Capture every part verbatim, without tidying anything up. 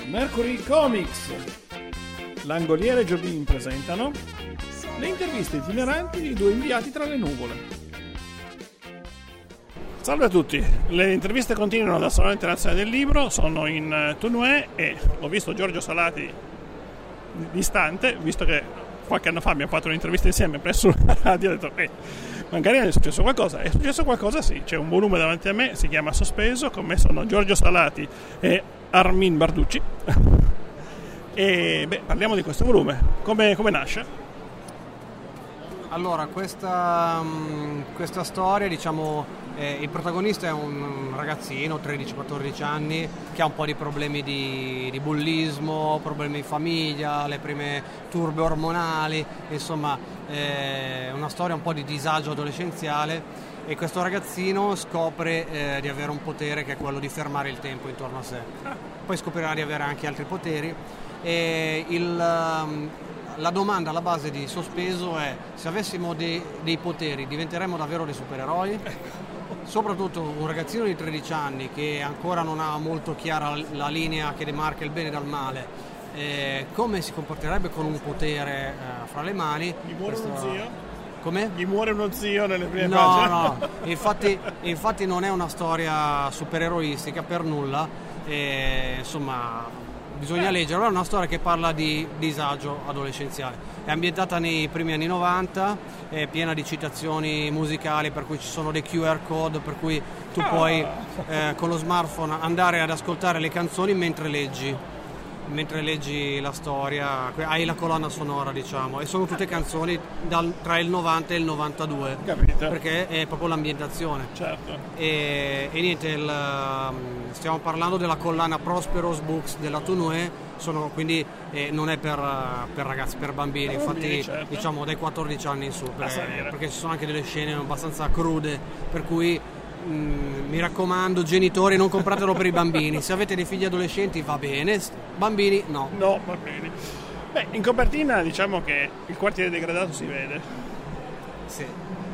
Mercury Comics, Langoliere e Giobin presentano le interviste itineranti di due inviati tra le nuvole. Salve a tutti, le interviste continuano dal Salone Internazionale del Libro, sono in Tournai e ho visto Giorgio Salati distante, visto che qualche anno fa abbiamo fatto un'intervista insieme presso una radio, ho detto eh, magari è successo qualcosa. È successo qualcosa, sì, c'è un volume davanti a me, si chiama Sospeso, con me sono Giorgio Salati e Armin Barducci e beh, parliamo di questo volume. Come, come nasce? Allora, questa, questa storia, diciamo, eh, il protagonista è un ragazzino, tredici quattordici anni, che ha un po' di problemi di, di bullismo, problemi di famiglia, le prime turbe ormonali, insomma, è una storia un po' di disagio adolescenziale, e questo ragazzino scopre eh, di avere un potere che è quello di fermare il tempo intorno a sé. Poi scoprirà di avere anche altri poteri e il... la domanda alla base di Sospeso è: se avessimo dei, dei poteri diventeremmo davvero dei supereroi? Soprattutto un ragazzino di tredici anni che ancora non ha molto chiara la linea che demarca il bene dal male, eh, come si comporterebbe con un potere eh, fra le mani? Gli muore Questo... uno zio? Come? Gli muore uno zio nelle prime no, pagine? No, no, infatti, infatti non è una storia supereroistica per nulla, e, insomma... bisogna leggere. È una storia che parla di disagio adolescenziale, è ambientata nei primi anni novanta, è piena di citazioni musicali, per cui ci sono dei Q R code, per cui tu puoi eh, con lo smartphone andare ad ascoltare le canzoni mentre leggi mentre leggi la storia, hai la colonna sonora, diciamo, e sono tutte canzoni dal, tra il novanta e il novantadue. Capito. Perché è proprio l'ambientazione. Certo. E, e niente, il, stiamo parlando della collana Prosperous Books della Tournai, sono, quindi eh, non è per, per ragazzi, per bambini, per infatti bambini, certo. Diciamo dai quattordici anni in su, perché, perché ci sono anche delle scene abbastanza crude, per cui Mm, mi raccomando, genitori, non compratelo per i bambini. Se avete dei figli adolescenti va bene, bambini no. No, va bene. Beh, in copertina diciamo che il quartiere degradato si vede. Sì.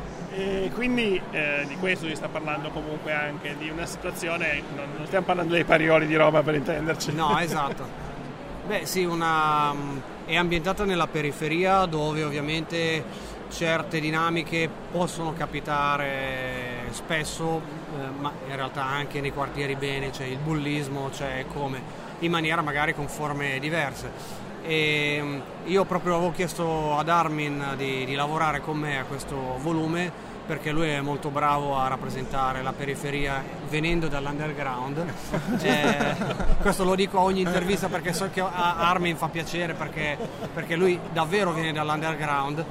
E quindi eh, di questo si sta parlando comunque anche di una situazione, non, non stiamo parlando dei Parioli di Roma per intenderci. No, esatto. Beh sì, una, è ambientata nella periferia dove ovviamente certe dinamiche possono capitare spesso, eh, ma in realtà anche nei quartieri bene, c'è il bullismo, c'è come, in maniera magari con forme diverse. E io proprio avevo chiesto ad Armin di, di lavorare con me a questo volume, perché lui è molto bravo a rappresentare la periferia venendo dall'underground. Eh, questo lo dico a ogni intervista perché so che a Armin fa piacere, perché, perché lui davvero viene dall'underground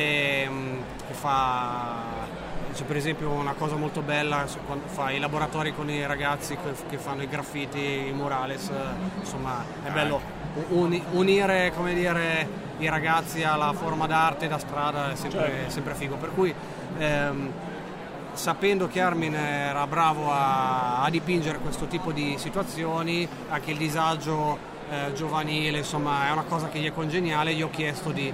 e che fa, c'è per esempio una cosa molto bella quando fa i laboratori con i ragazzi che fanno i graffiti, i murales, insomma è bello uni, unire, come dire, i ragazzi alla forma d'arte da strada, è sempre, certo. sempre figo, per cui ehm, sapendo che Armin era bravo a, a dipingere questo tipo di situazioni, anche il disagio eh, giovanile, insomma è una cosa che gli è congeniale, gli ho chiesto di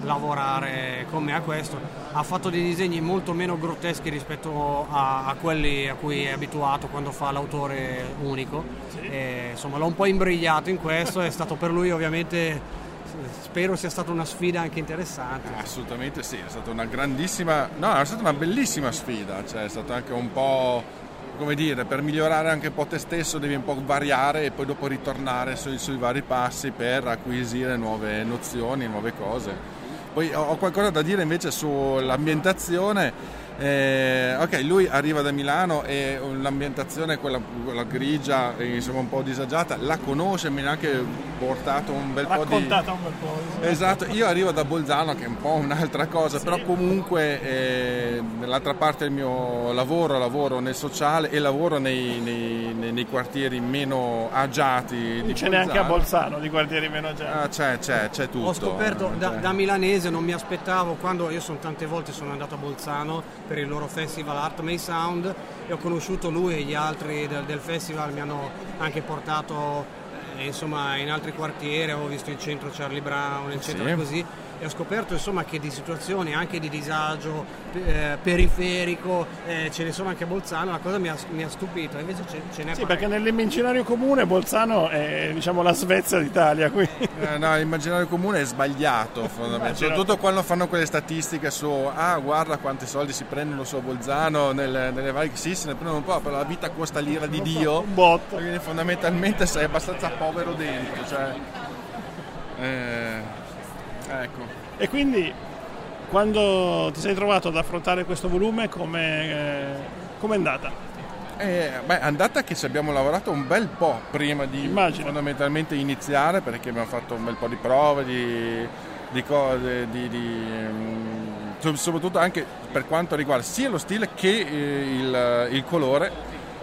lavorare con me a questo. Ha fatto dei disegni molto meno grotteschi rispetto a, a quelli a cui è abituato quando fa l'autore unico, sì. E, insomma l'ho un po' imbrigliato in questo, è stato per lui ovviamente, spero sia stata una sfida anche interessante. Assolutamente sì, è stata una grandissima, no, è stata una bellissima sfida, cioè è stato anche un po', come dire, per migliorare anche un po' te stesso devi un po' variare e poi dopo ritornare sui, sui vari passi per acquisire nuove nozioni, nuove cose. Poi ho qualcosa da dire invece sull'ambientazione. Eh, ok, lui arriva da Milano e l'ambientazione, quella, quella grigia, insomma un po' disagiata, la conosce, mi ha anche portato un bel po' di... raccontata un bel po'. Sì. Esatto, io arrivo da Bolzano che è un po' un'altra cosa, sì. Però comunque eh, nell'altra parte del mio lavoro, lavoro nel sociale e lavoro nei, nei, nei, nei quartieri meno agiati di c'è Bolzano. Neanche a Bolzano di quartieri meno agiati. Ah, c'è, c'è, c'è tutto. Ho scoperto eh, da, c'è. da milanese, non mi aspettavo, quando io sono tante volte sono andato a Bolzano per il loro festival Art May Sound e ho conosciuto lui e gli altri del, del festival, mi hanno anche portato eh, insomma in altri quartieri, avevo visto il centro Charlie Brown, il centro sì. così, e ho scoperto insomma che di situazioni anche di disagio eh, periferico eh, ce ne sono anche a Bolzano. La cosa mi ha, mi ha stupito, invece ce, ce n'è sì, parecchio. perché nell'immaginario comune Bolzano è, diciamo, la Svezia d'Italia. Quindi. Eh, no, l'immaginario comune è sbagliato fondamentalmente, soprattutto quando fanno quelle statistiche su ah guarda quanti soldi si prendono su Bolzano nelle, nelle varie, sì se ne prendono un po', però la vita costa l'ira di Dio, un botto, quindi fondamentalmente sei abbastanza povero dentro, cioè, eh, ecco. E quindi quando ti sei trovato ad affrontare questo volume, come eh, è andata? Eh, beh, è andata che ci abbiamo lavorato un bel po' prima di Immagino. fondamentalmente iniziare, perché abbiamo fatto un bel po' di prove, di, di cose, di, di, um, soprattutto anche per quanto riguarda sia lo stile che eh, il, il colore.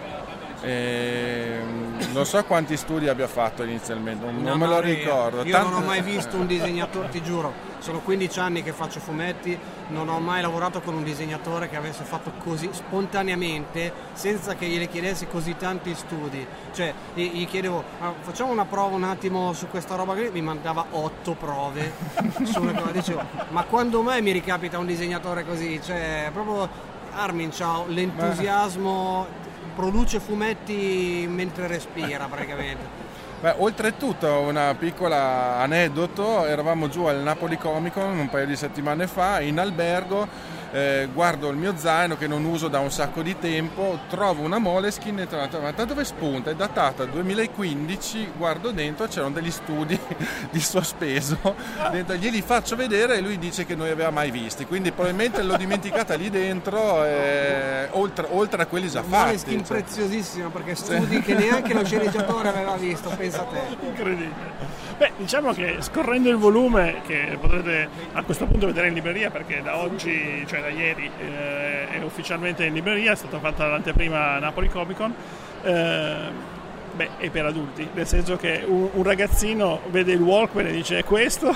Eh, non so quanti studi abbia fatto inizialmente, non, non me lo ricordo. Io Tanto... non ho mai visto un disegnatore, ti giuro, sono quindici anni che faccio fumetti, non ho mai lavorato con un disegnatore che avesse fatto così spontaneamente, senza che gliene chiedessi così tanti studi. Cioè gli chiedevo ah, facciamo una prova un attimo su questa roba qui, mi mandava otto prove su una cosa, dicevo ma quando mai mi ricapita un disegnatore così? Cioè proprio Armin c'ha l'entusiasmo, produce fumetti mentre respira praticamente. Beh, oltretutto una piccola aneddoto, eravamo giù al Napoli Comic Con un paio di settimane fa in albergo, eh, guardo il mio zaino che non uso da un sacco di tempo, trovo una Moleskine e trovo, ma da dove spunta? È datata duemilaquindici, guardo dentro, c'erano degli studi di sospeso, dentro, glieli faccio vedere e lui dice che non li aveva mai visti, quindi probabilmente l'ho dimenticata lì dentro, eh, oltre, oltre a quelli già fatti. Moleskine cioè. Preziosissima, perché studi che neanche lo sceneggiatore aveva visto, pensa a te. Incredibile. Beh, diciamo che scorrendo il volume, che potrete a questo punto vedere in libreria, perché da oggi, cioè da ieri, eh, è ufficialmente in libreria, è stata fatta l'anteprima Napoli Comic Con, eh, beh, è per adulti, nel senso che un, un ragazzino vede il Walkman e dice: è questo?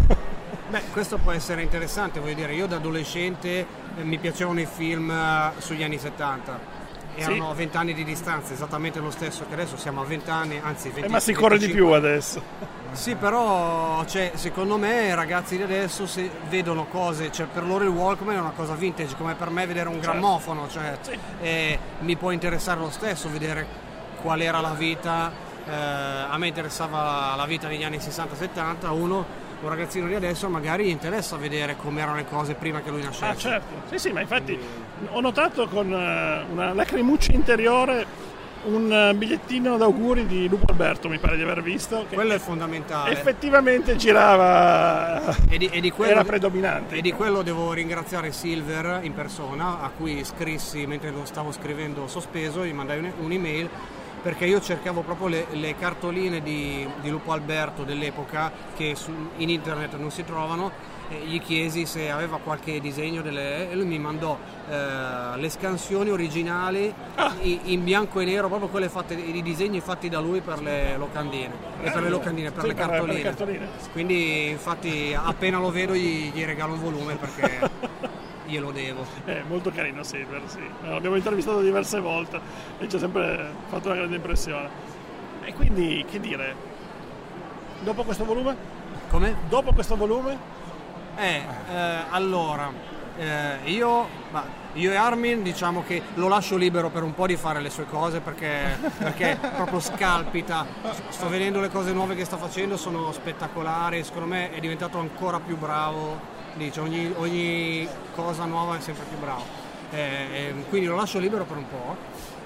Beh, questo può essere interessante, voglio dire, io da adolescente eh, mi piacevano i film eh, sugli anni settanta. Erano sì. venti anni di distanza, esattamente lo stesso che adesso, siamo a venti anni, anzi venti. Eh, ma si corre di più adesso. Sì, però cioè, secondo me i ragazzi di adesso se vedono cose, cioè per loro il Walkman è una cosa vintage, come per me vedere un certo. grammofono, cioè, sì. eh, mi può interessare lo stesso vedere qual era la vita, eh, a me interessava la, la vita negli anni sessanta settanta, uno un ragazzino di adesso magari gli interessa vedere come erano le cose prima che lui nascesse. Ah certo, sì sì, ma infatti ho notato con uh, una lacrimuccia interiore un uh, bigliettino d'auguri di Lupo Alberto, mi pare di aver visto, che quello è fondamentale, effettivamente girava e di, e di quello, era predominante, e di quello devo ringraziare Silver in persona, a cui scrissi mentre lo stavo scrivendo sospeso, gli mandai un, un'email perché io cercavo proprio le, le cartoline di, di Lupo Alberto dell'epoca che su, in internet non si trovano, e gli chiesi se aveva qualche disegno delle, e lui mi mandò eh, le scansioni originali ah. in bianco e nero, proprio quelle fatte, i disegni fatti da lui per le locandine, e per le locandine, per, sì, le, per, cartoline. per le cartoline. Quindi infatti appena lo vedo gli, gli regalo un volume perché glielo devo. È molto carino Silver, sì. L'abbiamo intervistato diverse volte e ci ha sempre fatto una grande impressione. E quindi, che dire? Dopo questo volume? Come? Dopo questo volume? Eh, eh allora, eh, io, bah, io e Armin diciamo che lo lascio libero per un po' di fare le sue cose perché, perché proprio scalpita. Sto vedendo le cose nuove che sta facendo, sono spettacolari, secondo me è diventato ancora più bravo. Dice, ogni, ogni cosa nuova è sempre più bravo, eh, quindi lo lascio libero per un po'.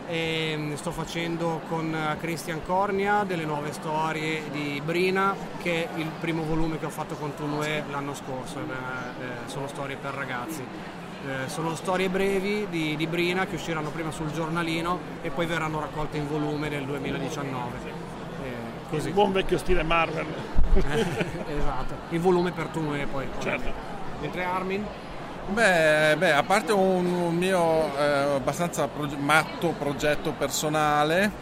E sto facendo con Christian Cornia delle nuove storie di Brina, che è il primo volume che ho fatto con Tourneur l'anno scorso, eh, sono storie per ragazzi, eh, sono storie brevi di, di Brina che usciranno prima sul giornalino e poi verranno raccolte in volume nel duemiladiciannove, eh, così. Il buon vecchio stile Marvel. Esatto, il volume per Tourneur poi. Certo. Mentre Armin? Beh, beh, a parte un, un mio eh, abbastanza proge- matto progetto personale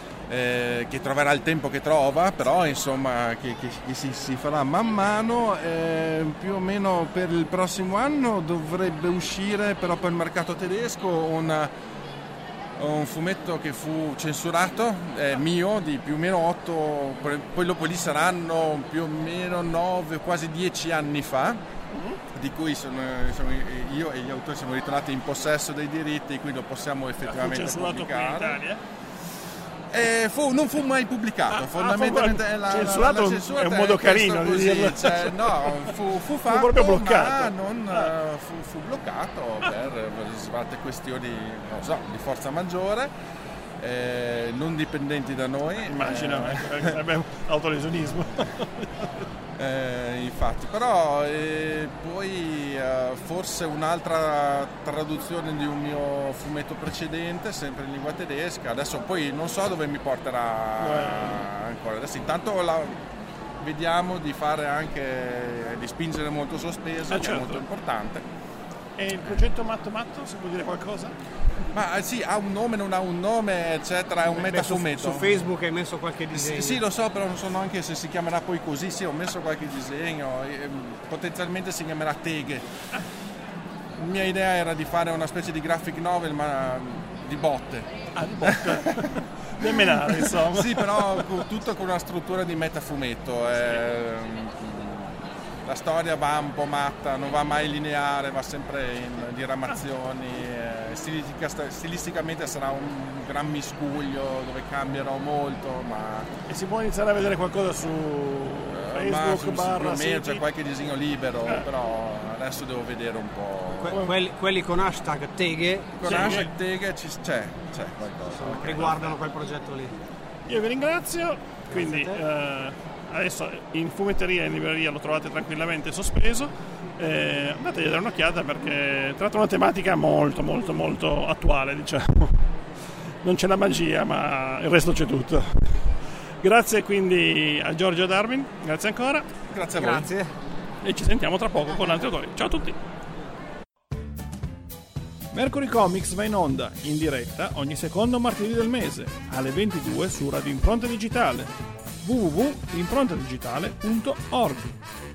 eh, che troverà il tempo che trova, però insomma che, che, che si, si farà man mano, eh, più o meno per il prossimo anno dovrebbe uscire però per il mercato tedesco una, un fumetto che fu censurato, è mio, di più o meno otto, poi dopo lì saranno più o meno nove, quasi dieci anni fa, di cui sono, sono io e gli autori siamo ritornati in possesso dei diritti, quindi lo possiamo effettivamente fu censurato pubblicare. qui in Italia? E fu, non fu mai pubblicato, ah, fondamentalmente ah, la, censurato la, la censura è un modo carino di così, dirlo. Cioè, no, fu, fu fatto, fu proprio bloccato. ma non ah. fu, fu bloccato ah. per, per svariate questioni, non so, di forza maggiore, eh, non dipendenti da noi. Immagino, eh, sarebbe autolesionismo. Eh, infatti, però eh, poi eh, forse un'altra traduzione di un mio fumetto precedente, sempre in lingua tedesca, adesso poi non so dove mi porterà Beh. ancora, adesso intanto la, vediamo di fare anche, di spingere molto sospeso, ah, che certo. è molto importante. E il progetto Matto Matto, si può dire qualcosa? Ma sì, ha un nome, non ha un nome, eccetera, è un Beh, metafumetto. Su, su Facebook hai messo qualche disegno? Sì, sì, lo so, però non so neanche se si chiamerà poi così, sì, ho messo qualche disegno, e, potenzialmente si chiamerà Teghe. La mia idea era di fare una specie di graphic novel, ma di botte. Ah, di botte? Di menare, insomma. Sì, però tutto con una struttura di metafumetto. Eh, La storia va un po' matta, non va mai lineare, va sempre in diramazioni, eh, stilistica, stilisticamente sarà un gran miscuglio dove cambierò molto, ma... E si può iniziare a vedere qualcosa su Facebook, su, barra su siti? C'è qualche disegno libero, eh. però adesso devo vedere un po'... Que- quelli, quelli con hashtag Teghe? Con sì, hashtag Teghe ci, c'è, c'è qualcosa. Riguardano quel progetto lì. Io vi ringrazio, quindi... Eh, adesso in fumetteria e in libreria lo trovate tranquillamente sospeso, eh, andategli a dare un'occhiata perché tratta una tematica molto molto molto attuale, diciamo. Non c'è la magia, ma il resto c'è tutto. Grazie quindi a Giorgio Darwin, grazie ancora. Grazie a voi. Grazie. E ci sentiamo tra poco con altri autori. Ciao a tutti. Mercury Comics va in onda in diretta ogni secondo martedì del mese alle ventidue su Radio Impronta Digitale w w w punto improntadigitale punto org.